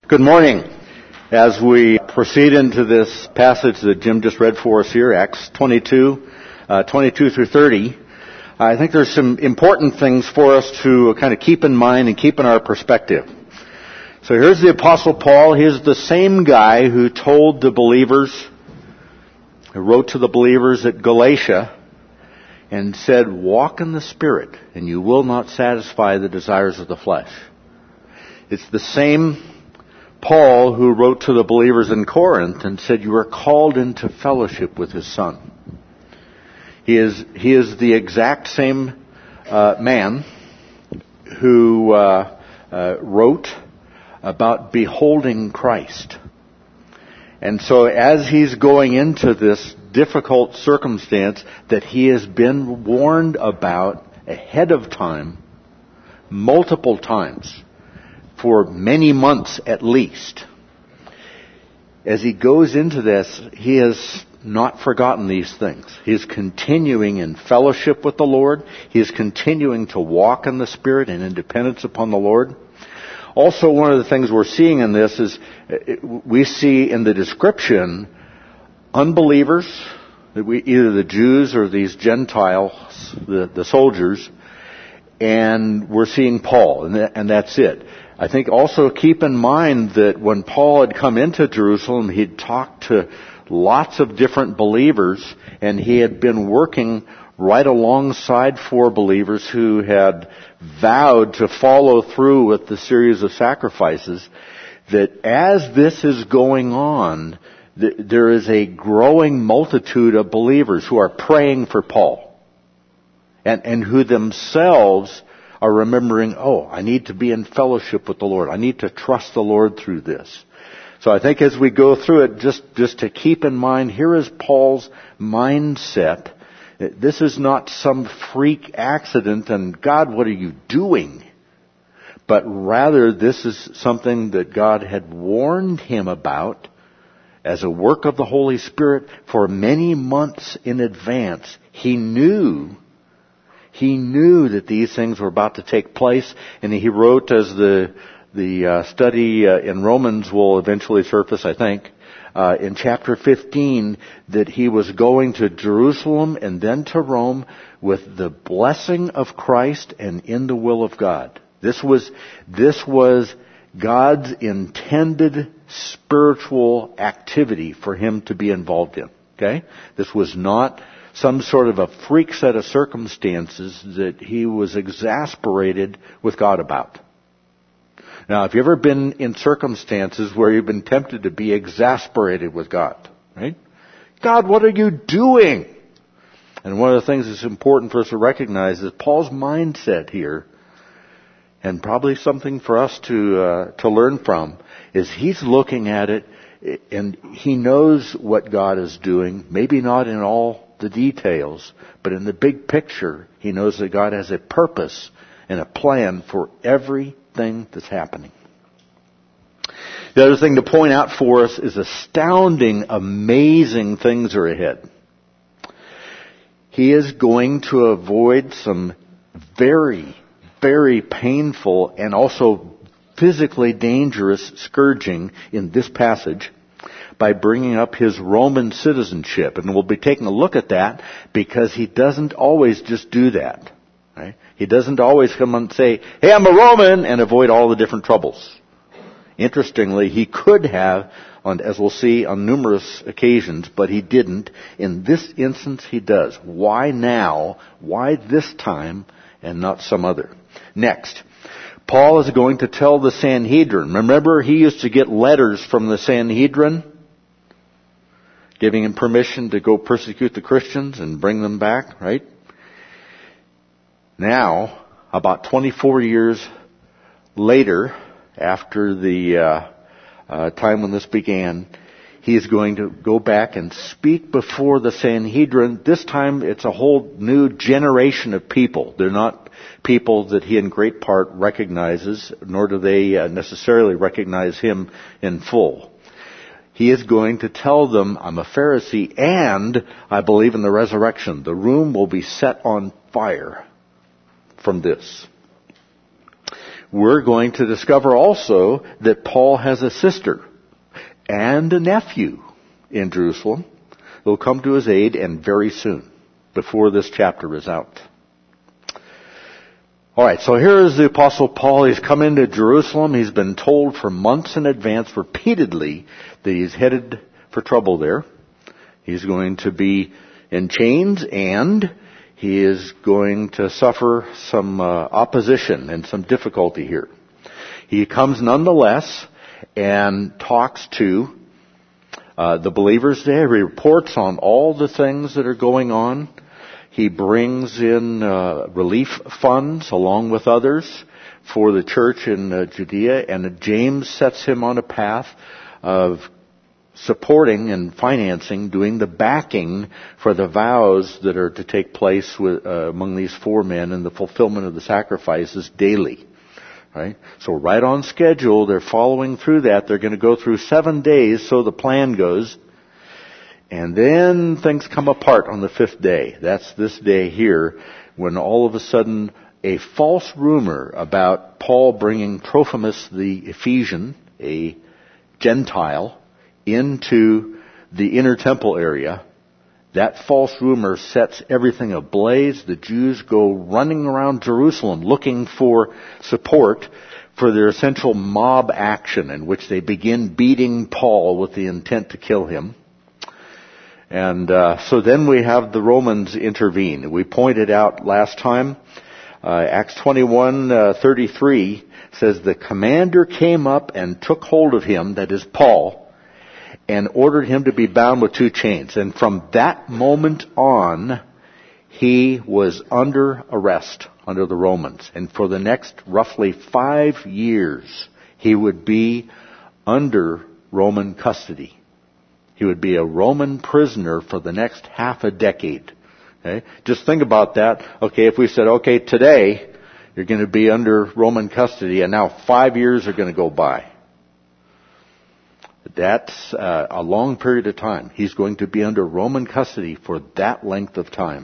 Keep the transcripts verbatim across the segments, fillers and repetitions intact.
Good morning. As we proceed into this passage that Jim just read for us here, Acts twenty-two, uh, twenty-two through thirty, I think there's some important things for us to kind of keep in mind and keep in our perspective. So here's the Apostle Paul. He's the same guy who told the believers, who wrote to the believers at Galatia and said, walk in the Spirit and you will not satisfy the desires of the flesh. It's the same Paul who wrote to the believers in Corinth and said, you are called into fellowship with his Son. He is, he is the exact same uh, man who uh, uh, wrote about beholding Christ. And so as he's going into this difficult circumstance that he has been warned about ahead of time, multiple times, for many months at least, as he goes into this, he has not forgotten these things. He is continuing in fellowship with the Lord. He is continuing to walk in the Spirit and in dependence upon the Lord. Also, one of the things we're seeing in this is we see in the description unbelievers, either the Jews or these Gentiles, the, the soldiers, and we're seeing Paul, and, that, and that's it. I think also keep in mind that when Paul had come into Jerusalem, he'd talked to lots of different believers, and he had been working right alongside four believers who had vowed to follow through with the series of sacrifices, that as this is going on, th- there is a growing multitude of believers who are praying for Paul, and, and who themselves are remembering, oh, I need to be in fellowship with the Lord. I need to trust the Lord through this. So I think as we go through it, just, just to keep in mind, here is Paul's mindset. This is not some freak accident and, God, what are you doing? But rather, this is something that God had warned him about as a work of the Holy Spirit for many months in advance. He knew He knew that these things were about to take place, and he wrote, as the the uh, study uh, in Romans will eventually surface, I think, uh, in chapter fifteen, that he was going to Jerusalem and then to Rome with the blessing of Christ and in the will of God. This was this was God's intended spiritual activity for him to be involved in. Okay? This was not some sort of a freak set of circumstances that he was exasperated with God about. Now, have you ever been in circumstances where you've been tempted to be exasperated with God? Right? God, what are you doing? And one of the things that's important for us to recognize is Paul's mindset here, and probably something for us to uh, to learn from, is he's looking at it and he knows what God is doing, maybe not in all the details, but in the big picture, he knows that God has a purpose and a plan for everything that's happening. The other thing to point out for us is astounding, amazing things are ahead. He is going to avoid some very, very painful and also physically dangerous scourging in this passage by bringing up his Roman citizenship. And we'll be taking a look at that because he doesn't always just do that. Right? He doesn't always come and say, hey, I'm a Roman, and avoid all the different troubles. Interestingly, he could have, on, as we'll see, on numerous occasions, but he didn't. In this instance, he does. Why now? Why this time and not some other? Next, Paul is going to tell the Sanhedrin. Remember, he used to get letters from the Sanhedrin giving him permission to go persecute the Christians and bring them back, right? Now, about twenty-four years later, after the uh, uh, time when this began, he is going to go back and speak before the Sanhedrin. This time, it's a whole new generation of people. They're not people that he in great part recognizes, nor do they uh, necessarily recognize him in full. He is going to tell them, I'm a Pharisee and I believe in the resurrection. The room will be set on fire from this. we're going to discover also that Paul has a sister and a nephew in Jerusalem who will come to his aid, and very soon, before this chapter is out. Alright, so here is the Apostle Paul. He's come into Jerusalem. He's been told for months in advance, repeatedly, that he's headed for trouble there. He's going to be in chains, and he is going to suffer some uh, opposition and some difficulty here. He comes nonetheless and talks to uh, the believers there. He reports on all the things that are going on. He brings in uh, relief funds along with others for the church in uh, Judea, and James sets him on a path of supporting and financing, doing the backing for the vows that are to take place with, uh, among these four men and the fulfillment of the sacrifices daily. Right? So right on schedule, they're following through that. They're going to go through seven days, so the plan goes. And then things come apart on the fifth day. That's this day here, when all of a sudden a false rumor about Paul bringing Trophimus the Ephesian, a Gentile, into the inner temple area, that false rumor sets everything ablaze. The Jews go running around Jerusalem looking for support for their essential mob action, in which they begin beating Paul with the intent to kill him. And uh, so then we have the Romans intervene. We pointed out last time, uh, Acts twenty-one thirty-three says, the commander came up and took hold of him, that is Paul, and ordered him to be bound with two chains. And from that moment on, he was under arrest under the Romans. And for the next roughly five years, he would be under Roman custody. He would be a Roman prisoner for the next half a decade. Okay? Just think about that. Okay, if we said, okay, today you're going to be under Roman custody, and now five years are going to go by. That's uh, a long period of time. He's going to be under Roman custody for that length of time.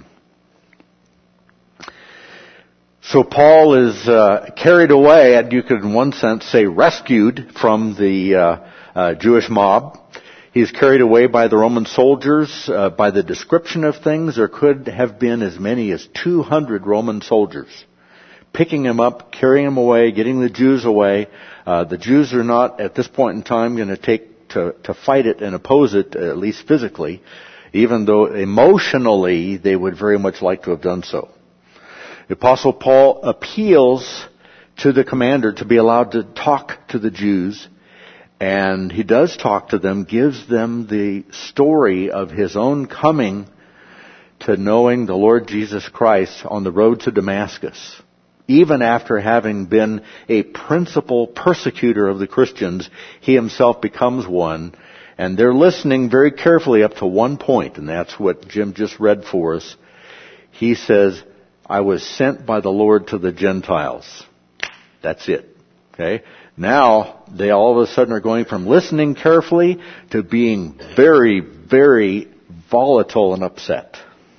So Paul is uh, carried away, and you could in one sense say rescued from the uh, uh, Jewish mob. He's carried away by the Roman soldiers. Uh, by the description of things, there could have been as many as two hundred Roman soldiers picking him up, carrying him away, getting the Jews away. Uh, the Jews are not, at this point in time, going to take to, to fight it and oppose it, at least physically, even though emotionally they would very much like to have done so. The Apostle Paul appeals to the commander to be allowed to talk to the Jews. And he does talk to them, gives them the story of his own coming to knowing the Lord Jesus Christ on the road to Damascus. Even after having been a principal persecutor of the Christians, he himself becomes one. And they're listening very carefully up to one point, and that's what Jim just read for us. He says, I was sent by the Lord to the Gentiles. That's it. Okay? Now, they all of a sudden are going from listening carefully to being very, very volatile and upset.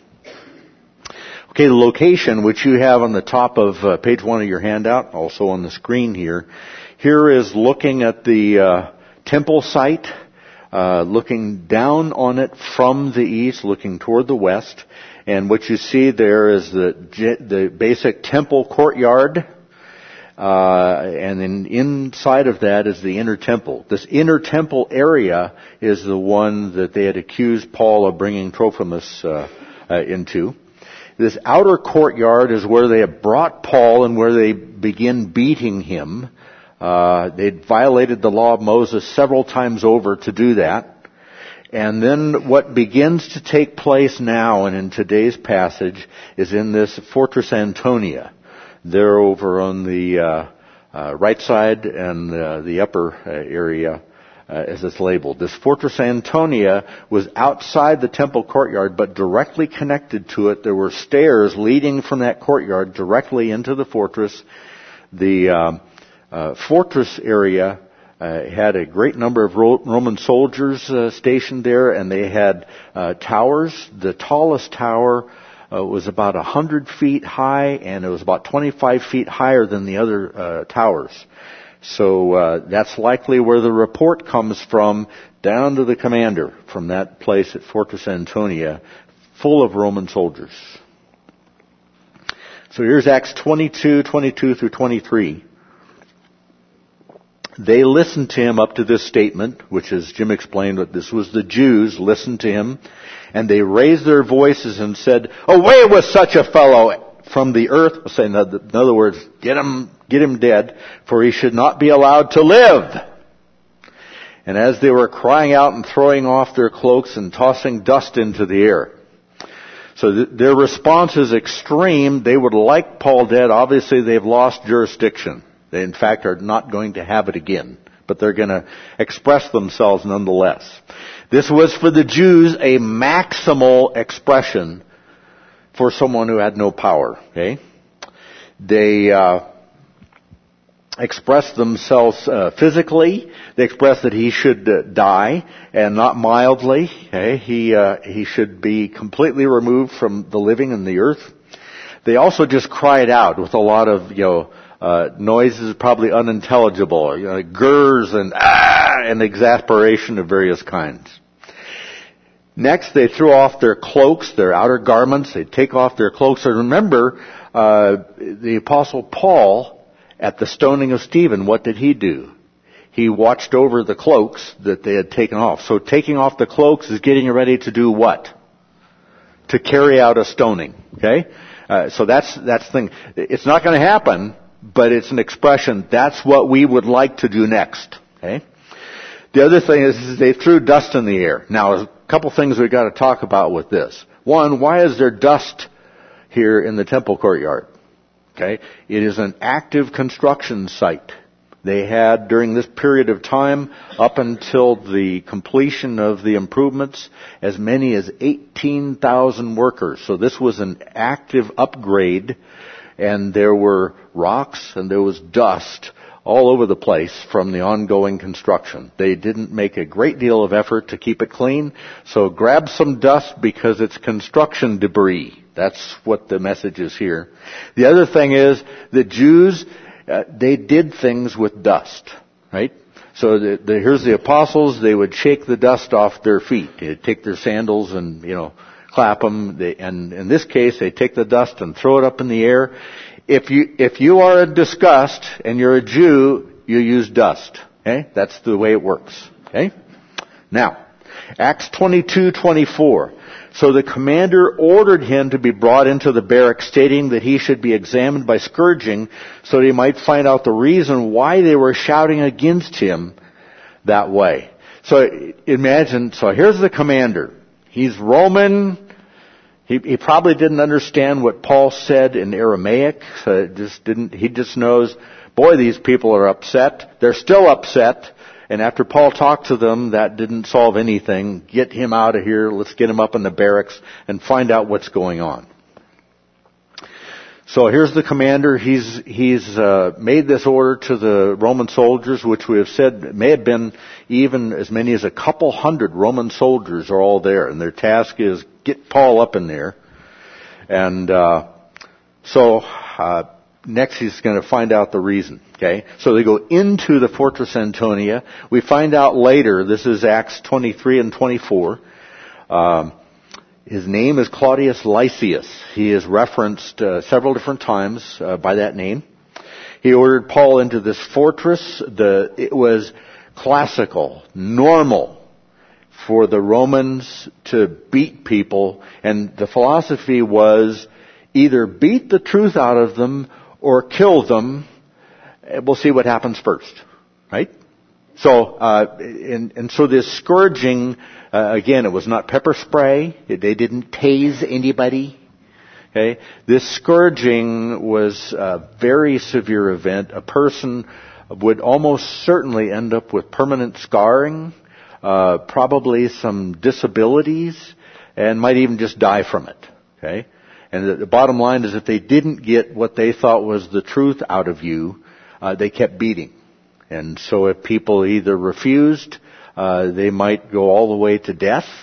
Okay, the location, which you have on the top of uh, page one of your handout, also on the screen here. Here is looking at the uh, temple site, uh, looking down on it from the east, looking toward the west. And what you see there is the, the basic temple courtyard. Uh, and then inside of that is the inner temple. This inner temple area is the one that they had accused Paul of bringing Trophimus uh, uh, into. This outer courtyard is where they have brought Paul and where they begin beating him. Uh, they'd violated the law of Moses several times over to do that. And then what begins to take place now and in today's passage is in this Fortress Antonia. They're over on the uh, uh, right side and uh, the upper uh, area uh, as it's labeled. This Fortress Antonia was outside the temple courtyard, but directly connected to it. There were stairs leading from that courtyard directly into the fortress. The uh, uh, fortress area uh, had a great number of Ro- Roman soldiers uh, stationed there, and they had uh, towers. The tallest tower uh, was about one hundred feet high, and it was about twenty-five feet higher than the other uh, towers. So uh, that's likely where the report comes from, down to the commander from that place at Fortress Antonia, full of Roman soldiers. So here's Acts twenty-two, twenty-two through twenty-three. They listened to him up to this statement, which, as Jim explained, that this was the Jews listened to him, and they raised their voices and said, "Away with such a fellow from the earth," saying, in other words, get him, get him dead, for he should not be allowed to live. And as they were crying out and throwing off their cloaks and tossing dust into the air. So th- their response is extreme. They would like Paul dead. Obviously, they've lost jurisdiction. They, in fact, are not going to have it again. But they're going to express themselves nonetheless. This was for the Jews a maximal expression for someone who had no power. Okay, they uh, expressed themselves uh, physically. They expressed that he should uh, die, and not mildly. Okay, he uh, he should be completely removed from the living and the earth. They also just cried out with a lot of you know uh, noises, probably unintelligible, you know, gurs and ah, and exasperation of various kinds. Next, they threw off their cloaks, their outer garments. They take off their cloaks. And remember, uh, the Apostle Paul, at the stoning of Stephen, what did he do? He watched over the cloaks that they had taken off. So taking off the cloaks is getting ready to do what? To carry out a stoning. Okay? Uh, so that's, that's the thing. It's not going to happen, but it's an expression. That's what we would like to do next. Okay? The other thing is, is they threw dust in the air. Now, a couple things we've got to talk about with this. One, why is there dust here in the temple courtyard? Okay, it is an active construction site. They had, during this period of time, up until the completion of the improvements, as many as eighteen thousand workers. So this was an active upgrade, and there were rocks and there was dust all over the place from the ongoing construction. They didn't make a great deal of effort to keep it clean, so grab some dust because it's construction debris. That's what the message is here. The other thing is, the Jews, uh, they did things with dust, right? So the, the, here's the apostles, they would shake the dust off their feet. They'd take their sandals and, you know, clap them. They, and in this case, they take the dust and throw it up in the air. If you, if you are in disgust and you're a Jew, you use dust. Okay? That's the way it works. Okay? Now, Acts twenty-two twenty-four. So the commander ordered him to be brought into the barracks, stating that he should be examined by scourging so that he might find out the reason why they were shouting against him that way. So imagine, so here's the commander. He's Roman. He, he probably didn't understand what Paul said in Aramaic. So it just didn't, he just knows, boy, these people are upset. They're still upset. And after Paul talked to them, that didn't solve anything. Get him out of here. Let's get him up in the barracks and find out what's going on. So here's the commander. He's he's uh, made this order to the Roman soldiers, which we have said may have been even as many as a couple hundred Roman soldiers are all there, and their task is get Paul up in there. And uh, so uh, next he's going to find out the reason. Okay, so they go into the Fortress Antonia. We find out later. This is Acts twenty-three and twenty-four. Um, His name is Claudius Lysias. He is referenced uh, several different times uh, by that name. He ordered Paul into this fortress. The, it was classical, normal for the Romans to beat people, and the philosophy was either beat the truth out of them or kill them. We'll see what happens first, right? So, uh, and, and so this scourging, uh, again, it was not pepper spray. They didn't tase anybody. Okay? This scourging was a very severe event. A person would almost certainly end up with permanent scarring, uh, probably some disabilities, and might even just die from it. Okay? And the, the bottom line is if they didn't get what they thought was the truth out of you, uh, they kept beating. And so if people either refused, uh, they might go all the way to death,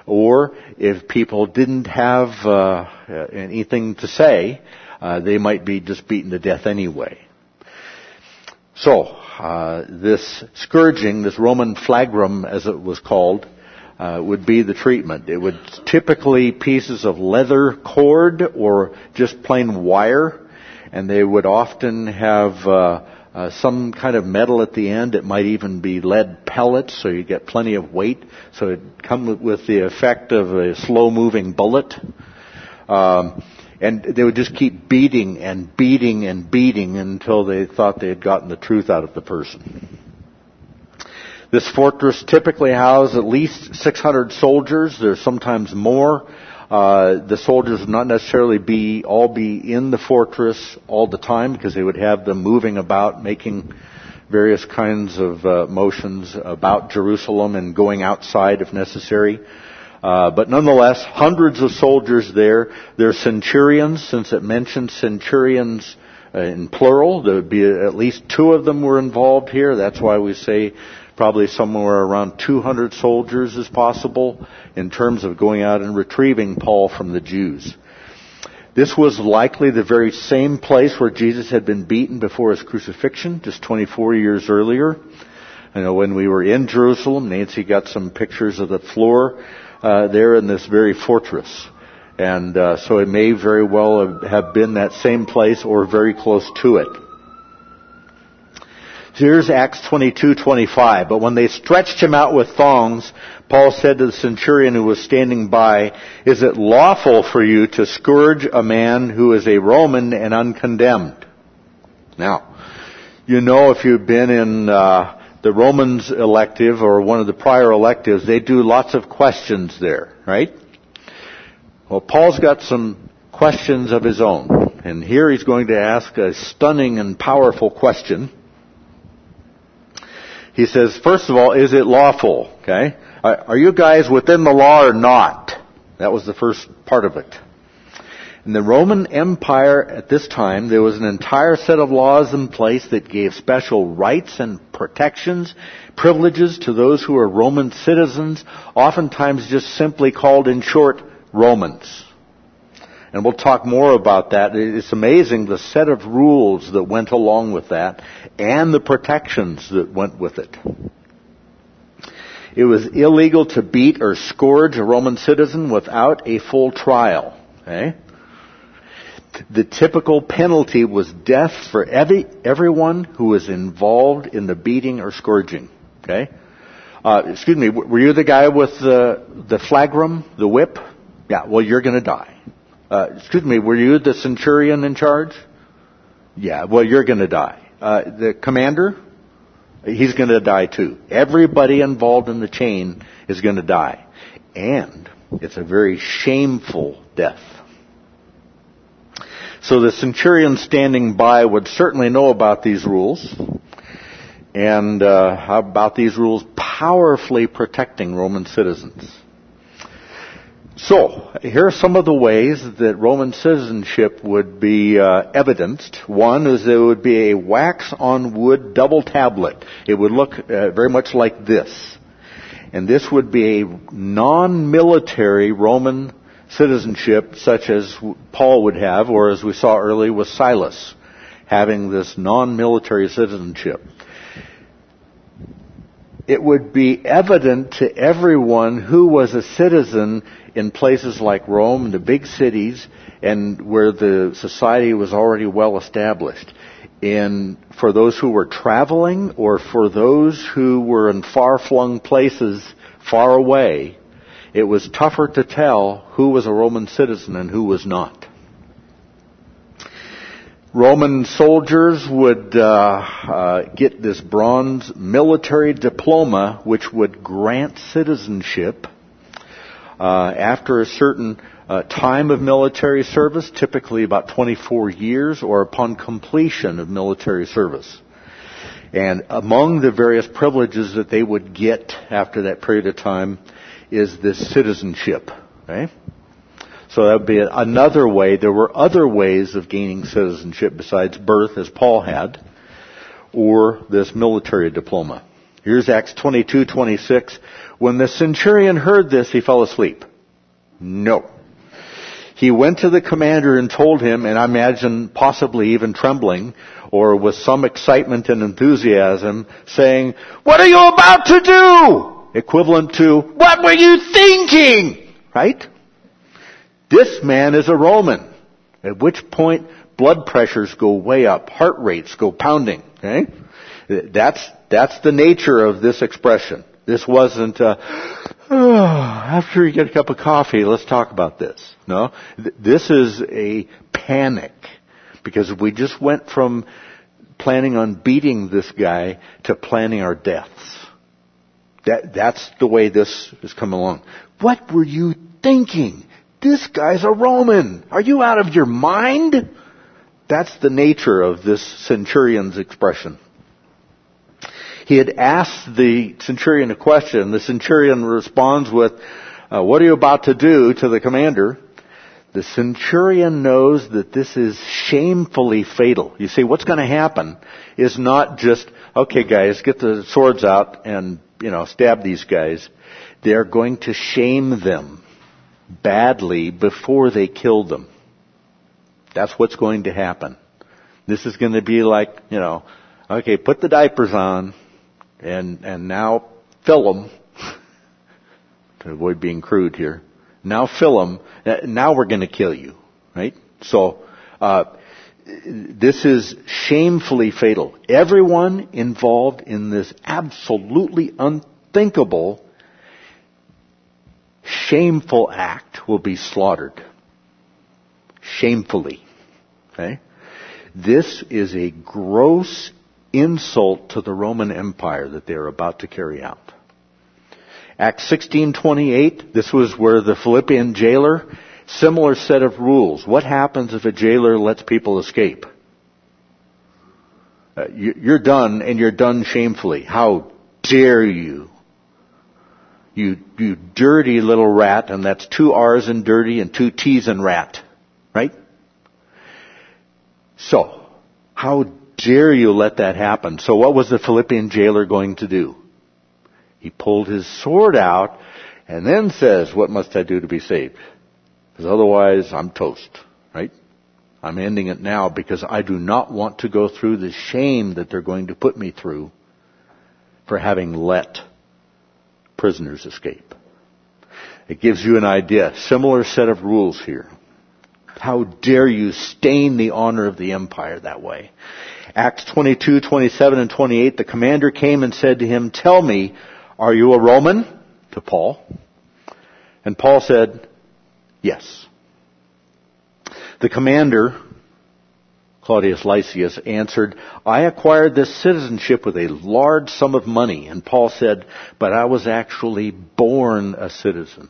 Or if people didn't have uh, anything to say, uh, they might be just beaten to death anyway. So, uh, this scourging, this Roman flagrum as it was called, uh, would be the treatment. It would typically pieces of leather cord or just plain wire, and they would often have uh, uh, some kind of metal at the end. It might even be lead pellets, so you get plenty of weight. So it comes with the effect of a slow-moving bullet. Um, and they would just keep beating and beating and beating until they thought they had gotten the truth out of the person. This fortress typically housed at least six hundred soldiers. There's sometimes more. Uh, the soldiers would not necessarily be all be in the fortress all the time, because they would have them moving about, making various kinds of uh, motions about Jerusalem and going outside if necessary. Uh, but nonetheless, hundreds of soldiers there. They're centurions, since it mentions centurions uh, in plural. There would be at least two of them were involved here. That's why we say probably somewhere around two hundred soldiers is possible in terms of going out and retrieving Paul from the Jews. This was likely the very same place where Jesus had been beaten before his crucifixion, just twenty-four years earlier. You know, when we were in Jerusalem, Nancy got some pictures of the floor uh, there in this very fortress. And uh, so it may very well have been that same place or very close to it. So here's Acts twenty-two twenty-five. But when they stretched him out with thongs, Paul said to the centurion who was standing by, "Is it lawful for you to scourge a man who is a Roman and uncondemned?" Now, you know, if you've been in uh, the Romans elective or one of the prior electives, they do lots of questions there, right? Well, Paul's got some questions of his own. And here he's going to ask a stunning and powerful question. He says, first of all, is it lawful? Okay? Are you guys within the law or not? That was the first part of it. In the Roman Empire at this time, there was an entire set of laws in place that gave special rights and protections, privileges to those who were Roman citizens, oftentimes just simply called in short, Romans. And we'll talk more about that. It's amazing the set of rules that went along with that and the protections that went with it. It was illegal to beat or scourge a Roman citizen without a full trial. Okay? The typical penalty was death for every everyone who was involved in the beating or scourging. Okay? Uh, excuse me, were you the guy with the, the flagrum, the whip? Yeah, well, you're going to die. Uh, excuse me, were you the centurion in charge? Yeah, well, you're going to die. Uh, the commander? He's going to die too. Everybody involved in the chain is going to die. And it's a very shameful death. So the centurion standing by would certainly know about these rules. And uh, how about these rules powerfully protecting Roman citizens. So, here are some of the ways that Roman citizenship would be uh, evidenced. One is there would be a wax-on-wood double tablet. It would look uh, very much like this. And this would be a non-military Roman citizenship such as Paul would have, or as we saw earlier with Silas, having this non-military citizenship. It would be evident to everyone who was a citizen in places like Rome, the big cities, and where the society was already well established. And for those who were traveling, or for those who were in far-flung places far away, it was tougher to tell who was a Roman citizen and who was not. Roman soldiers would uh, uh, get this bronze military diploma, which would grant citizenship uh, after a certain uh, time of military service, typically about twenty-four years, or upon completion of military service. And among the various privileges that they would get after that period of time is this citizenship. Okay? So that would be another way. There were other ways of gaining citizenship besides birth, as Paul had, or this military diploma. Here's Acts twenty-two twenty-six. When the centurion heard this, he fell asleep. No. He went to the commander and told him, and I imagine possibly even trembling, or with some excitement and enthusiasm, saying, "What are you about to do?" Equivalent to, "What were you thinking?" Right? This man is a Roman. At which point, blood pressures go way up, heart rates go pounding. Okay? That's, that's the nature of this expression. This wasn't, uh, oh, after you get a cup of coffee, let's talk about this. No, this is a panic, because we just went from planning on beating this guy to planning our deaths. That, that's the way this has come along. What were you thinking? This guy's a Roman. Are you out of your mind? That's the nature of this centurion's expression. He had asked the centurion a question. The centurion responds with, uh, "What are you about to do?" to the commander. The centurion knows that this is shamefully fatal. You see, what's going to happen is not just, "Okay, guys, get the swords out and, you know, stab these guys." They're going to shame them badly before they kill them. That's what's going to happen. This is going to be like, you know, okay, put the diapers on and, and now fill them. To avoid being crude here. Now fill them. Now we're going to kill you. Right? So, uh, this is shamefully fatal. Everyone involved in this absolutely unthinkable, shameful act will be slaughtered. Shamefully. Okay? This is a gross insult to the Roman Empire that they're about to carry out. Acts sixteen twenty-eight, this was where the Philippian jailer, similar set of rules. What happens if a jailer lets people escape? Uh, you, you're done, and you're done shamefully. How dare you? You, you dirty little rat, and that's two R's in dirty and two T's in rat. Right? So, how dare you let that happen? So what was the Philippian jailer going to do? He pulled his sword out and then says, "What must I do to be saved? Because otherwise I'm toast." Right? I'm ending it now because I do not want to go through the shame that they're going to put me through for having let prisoners escape. It gives you an idea. Similar set of rules here. How dare you stain the honor of the empire that way? Acts twenty-two, twenty-seven, and twenty-eight, the commander came and said to him, "Tell me, are you a Roman?" to Paul. And Paul said, "Yes." The commander, Claudius Lysias, answered, "I acquired this citizenship with a large sum of money." And Paul said, "But I was actually born a citizen."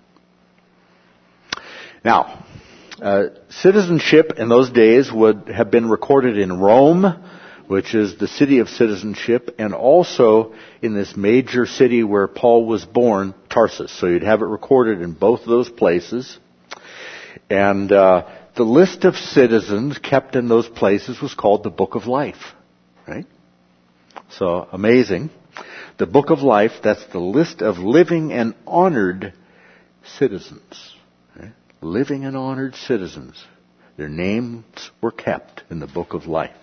Now, Uh, citizenship in those days would have been recorded in Rome, which is the city of citizenship, and also in this major city where Paul was born, Tarsus. So you'd have it recorded in both of those places. And uh, the list of citizens kept in those places was called the Book of Life. Right? So, amazing. The Book of Life, that's the list of living and honored citizens. Living and honored citizens. Their names were kept in the Book of Life.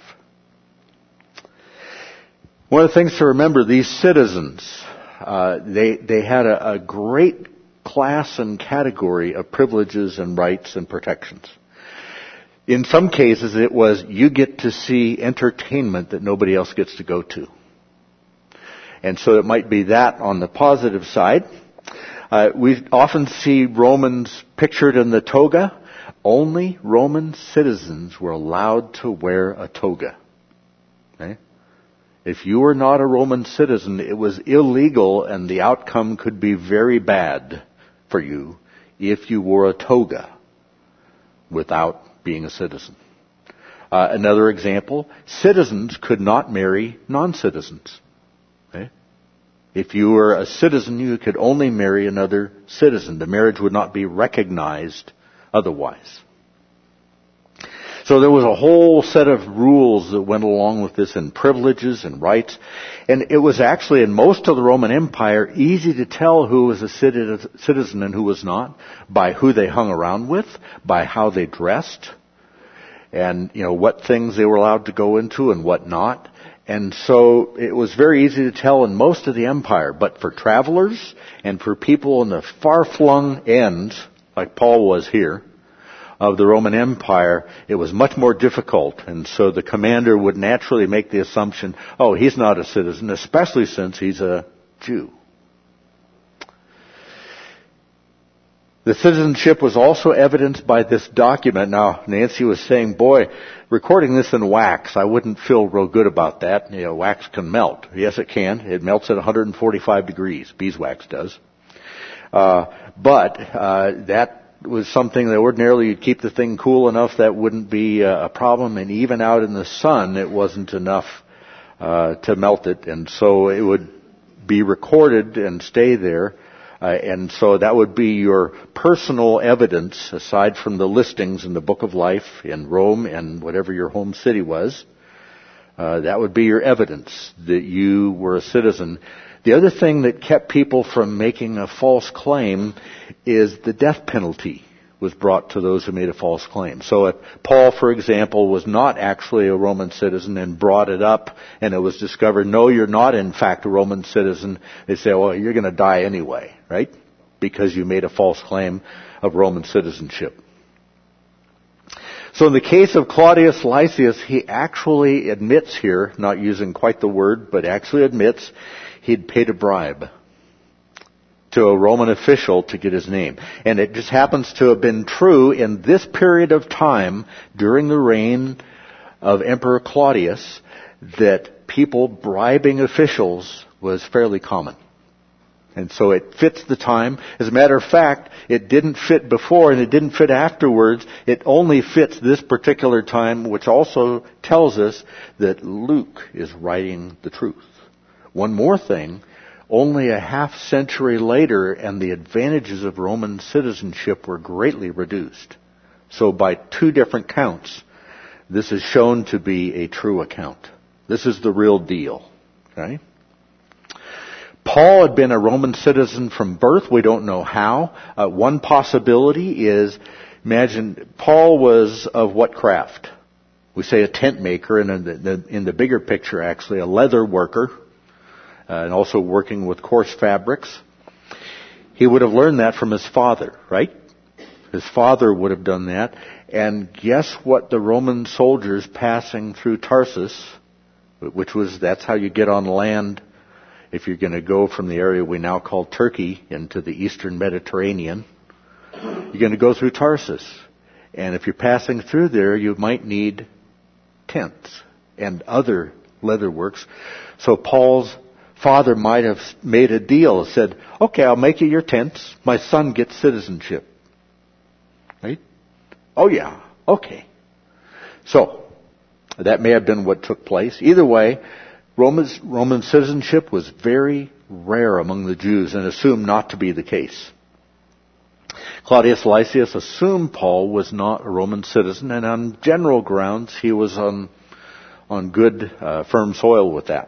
One of the things to remember, these citizens, uh, they they had a, a great class and category of privileges and rights and protections. In some cases, it was you get to see entertainment that nobody else gets to go to. And so it might be that on the positive side. Uh, we often see Romans pictured in the toga. Only Roman citizens were allowed to wear a toga. Okay? If you were not a Roman citizen, it was illegal, and the outcome could be very bad for you if you wore a toga without being a citizen. Uh, another example, citizens could not marry non-citizens. Okay? If you were a citizen, you could only marry another citizen. The marriage would not be recognized otherwise. So there was a whole set of rules that went along with this, and privileges and rights. And it was actually, in most of the Roman Empire, easy to tell who was a citizen and who was not by who they hung around with, by how they dressed, and, you know, what things they were allowed to go into and what not. And so it was very easy to tell in most of the empire. But for travelers and for people in the far-flung ends, like Paul was here, of the Roman Empire, it was much more difficult. And so the commander would naturally make the assumption, oh, he's not a citizen, especially since he's a Jew. The citizenship was also evidenced by this document. Now, Nancy was saying, boy, recording this in wax, I wouldn't feel real good about that. You know, wax can melt. Yes, it can. It melts at one hundred forty-five degrees. Beeswax does. Uh, but uh, that was something that ordinarily you'd keep the thing cool enough that wouldn't be a problem. And even out in the sun, it wasn't enough uh, to melt it. And so it would be recorded and stay there. Uh, and so that would be your personal evidence, aside from the listings in the Book of Life in Rome and whatever your home city was. Uh, that would be your evidence that you were a citizen. The other thing that kept people from making a false claim is the death penalty was brought to those who made a false claim. So if Paul, for example, was not actually a Roman citizen and brought it up and it was discovered, no, you're not in fact a Roman citizen, they say, well, you're going to die anyway, right? Because you made a false claim of Roman citizenship. So in the case of Claudius Lysias, he actually admits here, not using quite the word, but actually admits he'd paid a bribe to a Roman official to get his name. And it just happens to have been true in this period of time during the reign of Emperor Claudius that people bribing officials was fairly common. And so it fits the time. As a matter of fact, it didn't fit before and it didn't fit afterwards. It only fits this particular time, which also tells us that Luke is writing the truth. One more thing, only a half century later and the advantages of Roman citizenship were greatly reduced. So by two different counts, this is shown to be a true account. This is the real deal. Okay? Paul had been a Roman citizen from birth. We don't know how. Uh, one possibility is, imagine, Paul was of what craft? We say a tent maker, and in the, the, in the bigger picture, actually, a leather worker. Uh, and also working with coarse fabrics. He would have learned that from his father, right? His father would have done that. And guess what the Roman soldiers passing through Tarsus, which was, that's how you get on land if you're going to go from the area we now call Turkey into the eastern Mediterranean. You're going to go through Tarsus. And if you're passing through there, you might need tents and other leather works. So Paul's father might have made a deal, said, okay, I'll make you your tents. My son gets citizenship. Right? Oh yeah, okay. So, that may have been what took place. Either way, Roman's, Roman citizenship was very rare among the Jews and assumed not to be the case. Claudius Lysias assumed Paul was not a Roman citizen, and on general grounds, he was on, on good, uh, firm soil with that.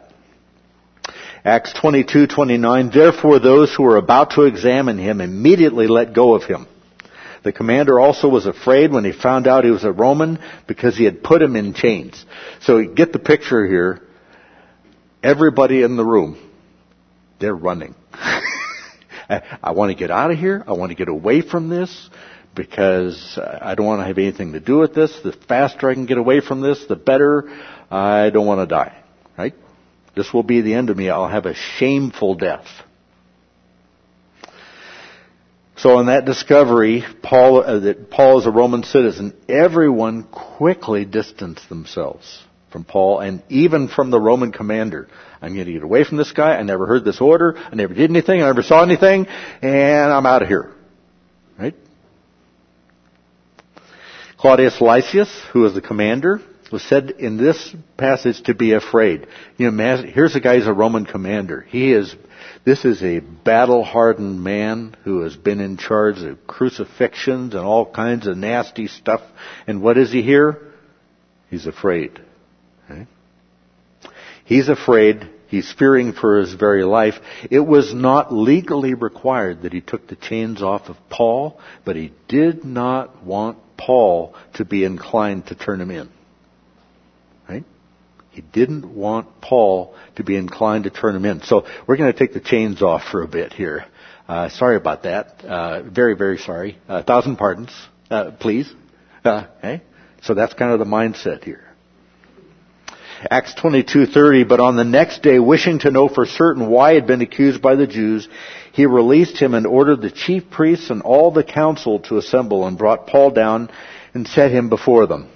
Acts twenty-two twenty-nine, therefore those who were about to examine him immediately let go of him. The commander also was afraid when he found out he was a Roman because he had put him in chains. So you get the picture here. Everybody in the room, they're running. I, I want to get out of here. I want to get away from this because I don't want to have anything to do with this. The faster I can get away from this, the better. I don't want to die. Right? This will be the end of me. I'll have a shameful death. So in that discovery, Paul, uh, that Paul is a Roman citizen, everyone quickly distanced themselves from Paul and even from the Roman commander. I'm going to get away from this guy. I never heard this order. I never did anything. I never saw anything. And I'm out of here. Right? Claudius Lysias, who was the commander, was said in this passage to be afraid. You know, here's a guy who's a Roman commander. He is, this is a battle-hardened man who has been in charge of crucifixions and all kinds of nasty stuff. And what is he here? He's afraid. Okay? He's afraid. He's fearing for his very life. It was not legally required that he took the chains off of Paul, but he did not want Paul to be inclined to turn him in. Right? He didn't want Paul to be inclined to turn him in. So we're going to take the chains off for a bit here. Uh, sorry about that. Uh, very, very sorry. A uh, thousand pardons, uh, please. Uh, okay? So that's kind of the mindset here. Acts twenty-two thirty, but on the next day, wishing to know for certain why he had been accused by the Jews, he released him and ordered the chief priests and all the council to assemble and brought Paul down and set him before them.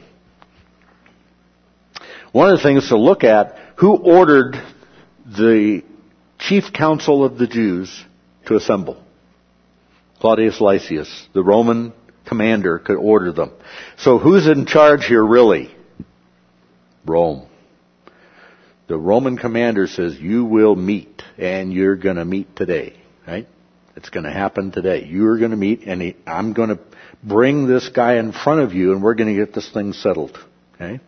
One of the things to look at, who ordered the chief council of the Jews to assemble? Claudius Lysias, the Roman commander, could order them. So who's in charge here really? Rome. The Roman commander says, you will meet, and you're going to meet today, right? It's going to happen today. You're going to meet, and he, I'm going to bring this guy in front of you, and we're going to get this thing settled, okay?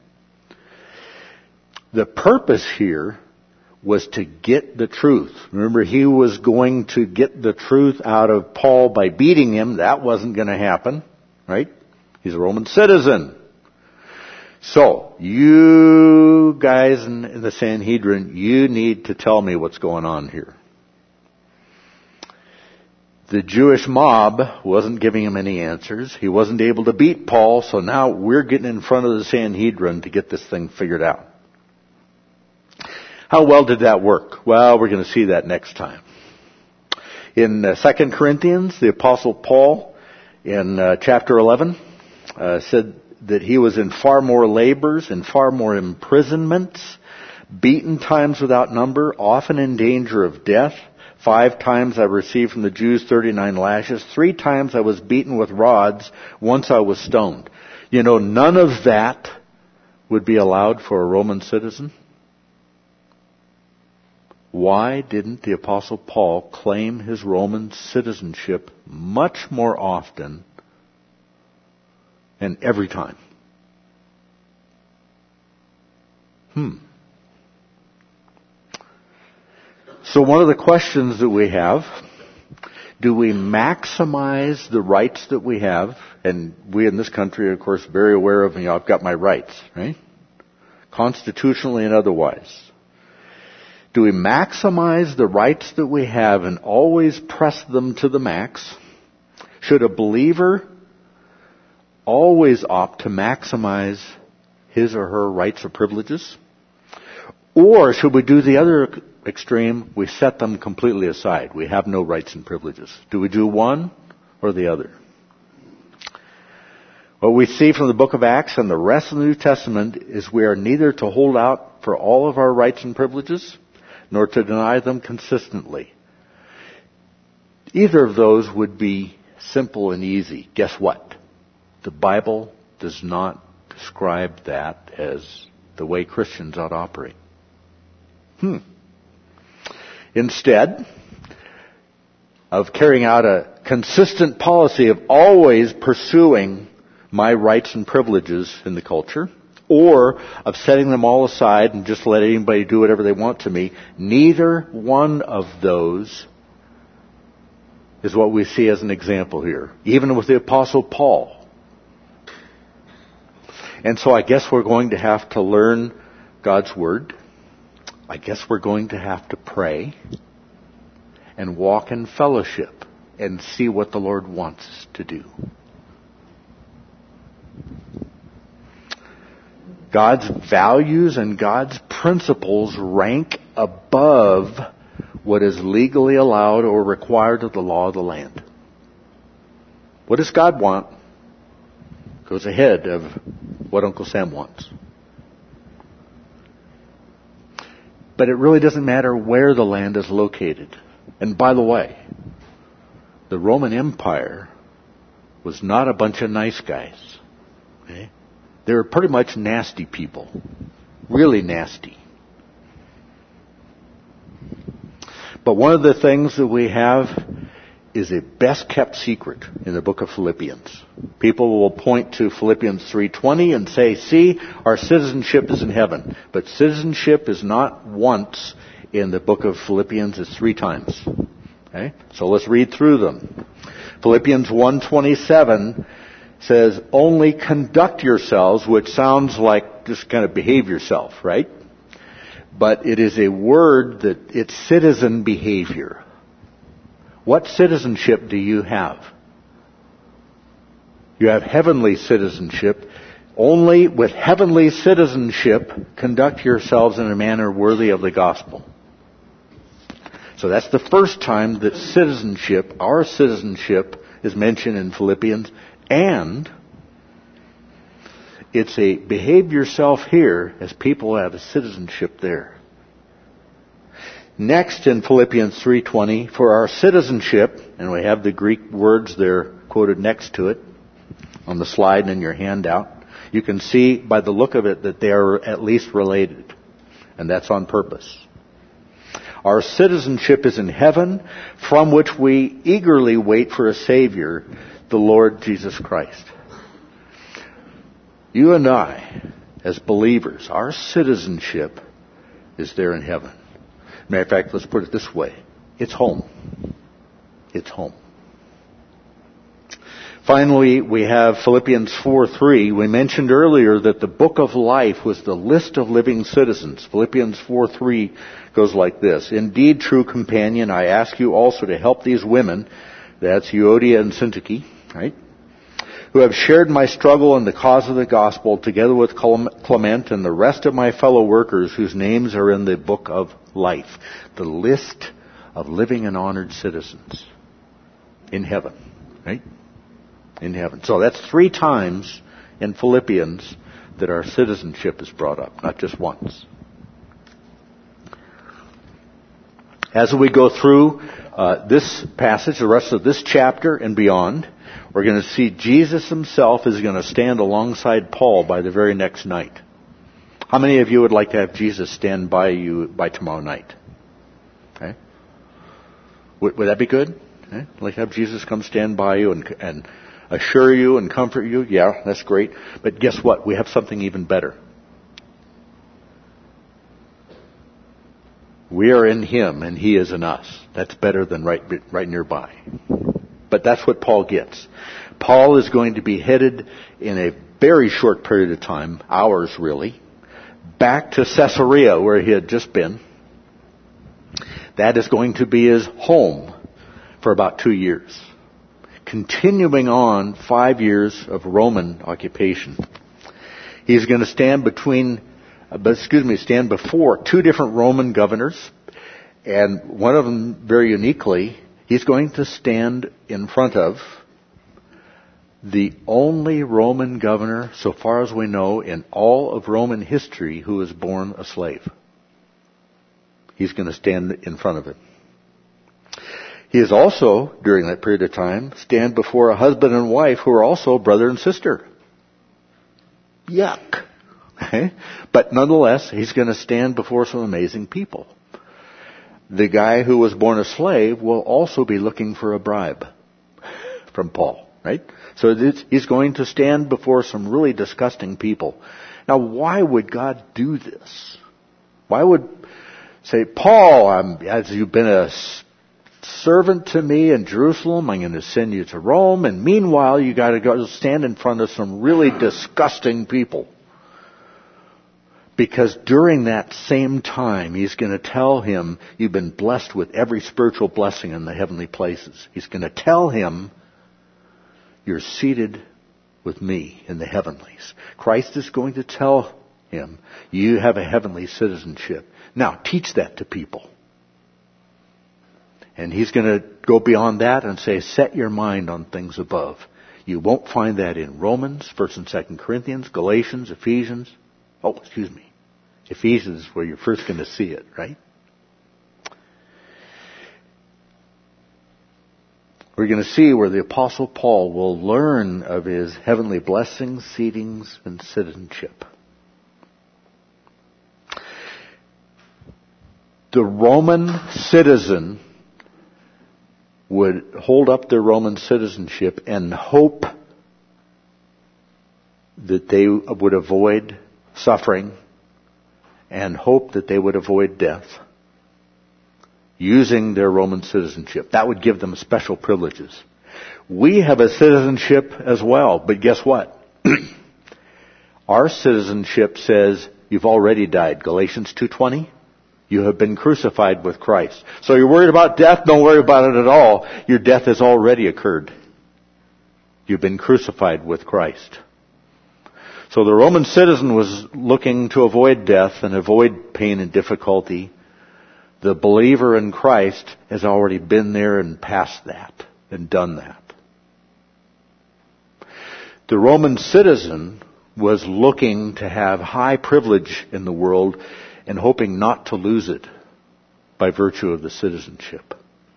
The purpose here was to get the truth. Remember, he was going to get the truth out of Paul by beating him. That wasn't going to happen, right? He's a Roman citizen. So, you guys in the Sanhedrin, you need to tell me what's going on here. The Jewish mob wasn't giving him any answers. He wasn't able to beat Paul, so now we're getting in front of the Sanhedrin to get this thing figured out. How well did that work? Well, we're going to see that next time. In uh, Second Corinthians, the Apostle Paul, in uh, chapter eleven, uh, said that he was in far more labors and far more imprisonments, beaten times without number, often in danger of death. Five times I received from the Jews thirty-nine lashes. Three times I was beaten with rods. Once I was stoned. You know, none of that would be allowed for a Roman citizen. Why didn't the Apostle Paul claim his Roman citizenship much more often and every time? Hmm. So one of the questions that we have, do we maximize the rights that we have? And we in this country are, of course, very aware of, you know, I've got my rights, right? Constitutionally and otherwise. Do we maximize the rights that we have and always press them to the max? Should a believer always opt to maximize his or her rights or privileges? Or should we do the other extreme? We set them completely aside. We have no rights and privileges. Do we do one or the other? What we see from the book of Acts and the rest of the New Testament is we are neither to hold out for all of our rights and privileges, nor to deny them consistently. Either of those would be simple and easy. Guess what? The Bible does not describe that as the way Christians ought to operate. Hmm. Instead of carrying out a consistent policy of always pursuing my rights and privileges in the culture, or of setting them all aside and just let anybody do whatever they want to me, neither one of those is what we see as an example here, even with the Apostle Paul. And so I guess we're going to have to learn God's Word. I guess we're going to have to pray and walk in fellowship and see what the Lord wants us to do. God's values and God's principles rank above what is legally allowed or required of the law of the land. What does God want goes ahead of what Uncle Sam wants. But it really doesn't matter where the land is located. And by the way, the Roman Empire was not a bunch of nice guys. Okay? They were pretty much nasty people. Really nasty. But one of the things that we have is a best kept secret in the book of Philippians. People will point to Philippians three twenty and say, see, our citizenship is in heaven. But citizenship is not once in the book of Philippians, it's three times. Okay? So let's read through them. Philippians one twenty-seven says, only conduct yourselves, which sounds like just kind of behave yourself, right? But it is a word that it's citizen behavior. What citizenship do you have? You have heavenly citizenship. Only with heavenly citizenship conduct yourselves in a manner worthy of the gospel. So that's the first time that citizenship, our citizenship, is mentioned in Philippians. And it's a behave yourself here as people have a citizenship there. Next in Philippians three twenty, for our citizenship, and we have the Greek words there quoted next to it on the slide in your handout. You can see by the look of it that they are at least related. And that's on purpose. Our citizenship is in heaven, from which we eagerly wait for a Savior, the Lord Jesus Christ. You and I, as believers, our citizenship is there in heaven. Matter of fact, let's put it this way. It's home. It's home. Finally, we have Philippians four three. We mentioned earlier that the book of life was the list of living citizens. Philippians four three goes like this. Indeed, true companion, I ask you also to help these women, that's Euodia and Syntyche, right, who have shared my struggle in the cause of the gospel, together with Clement and the rest of my fellow workers whose names are in the book of life. The list of living and honored citizens in heaven, right? In heaven. So that's three times in Philippians that our citizenship is brought up, not just once. As we go through uh, this passage, the rest of this chapter and beyond, we're going to see Jesus himself is going to stand alongside Paul by the very next night. How many of you would like to have Jesus stand by you by tomorrow night? Okay. Would, would that be good? Okay. Like have Jesus come stand by you and, and assure you and comfort you? Yeah, that's great. But guess what? We have something even better. We are in Him and He is in us. That's better than right, right nearby. But that's what Paul gets. Paul is going to be headed in a very short period of time, hours really, back to Caesarea where he had just been. That is going to be his home for about two years. Continuing on five years of Roman occupation. He's going to stand between, excuse me, stand before two different Roman governors. And one of them, very uniquely, he's going to stand in front of the only Roman governor, so far as we know, in all of Roman history who was born a slave. He's going to stand in front of him. He is also, during that period of time, stand before a husband and wife who are also brother and sister. Yuck. Okay? But nonetheless, he's going to stand before some amazing people. The guy who was born a slave will also be looking for a bribe from Paul, right? So he's going to stand before some really disgusting people. Now, why would God do this? Why would say, Paul, I'm, as you've been a servant to me in Jerusalem, I'm going to send you to Rome, and meanwhile you got to go stand in front of some really disgusting people. Because during that same time, he's going to tell him, you've been blessed with every spiritual blessing in the heavenly places. He's going to tell him, you're seated with me in the heavenlies. Christ is going to tell him, you have a heavenly citizenship. Now, teach that to people. And he's going to go beyond that and say, set your mind on things above. You won't find that in Romans, First and Second Corinthians, Galatians, Ephesians. Oh, excuse me. Ephesians is where you're first going to see it, right? We're going to see where the Apostle Paul will learn of his heavenly blessings, seatings, and citizenship. The Roman citizen would hold up their Roman citizenship and hope that they would avoid suffering and hope that they would avoid death using their Roman citizenship. That would give them special privileges. We have a citizenship as well, but guess what? Our citizenship says you've already died. Galatians two twenty. You have been crucified with Christ. So you're worried about death? Don't worry about it at all. Your death has already occurred. You've been crucified with Christ. So the Roman citizen was looking to avoid death and avoid pain and difficulty. The believer in Christ has already been there and passed that and done that. The Roman citizen was looking to have high privilege in the world and hoping not to lose it by virtue of the citizenship.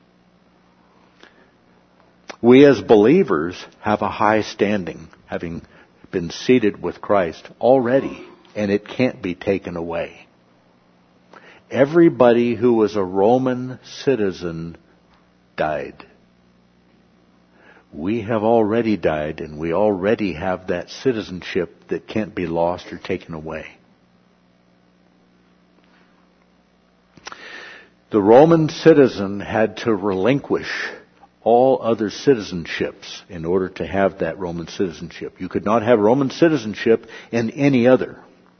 We as believers have a high standing, having been seated with Christ already, and it can't be taken away. Everybody who was a Roman citizen died. We have already died, and we already have that citizenship that can't be lost or taken away. The Roman citizen had to relinquish all other citizenships in order to have that Roman citizenship. You could not have Roman citizenship in any other.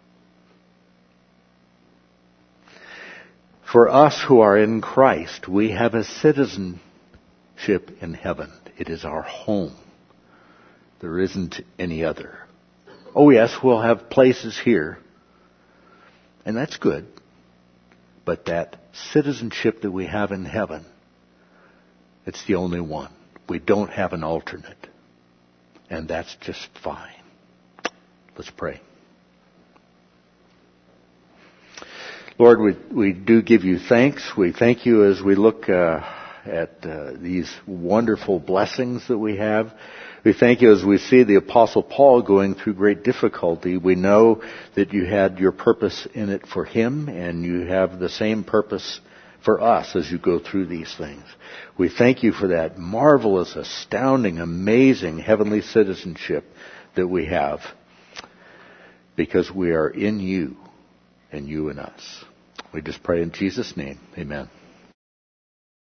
For us who are in Christ, we have a citizenship in heaven. It is our home. There isn't any other. Oh yes, we'll have places here, and that's good. But that citizenship that we have in heaven, it's the only one. We don't have an alternate. And that's just fine. Let's pray. Lord, we, we do give you thanks. We thank you as we look uh, at uh, these wonderful blessings that we have. We thank you as we see the Apostle Paul going through great difficulty. We know that you had your purpose in it for him, and you have the same purpose for us as you go through these things. We thank you for that marvelous, astounding, amazing heavenly citizenship that we have, because we are in you and you in us. We just pray in Jesus' name. Amen.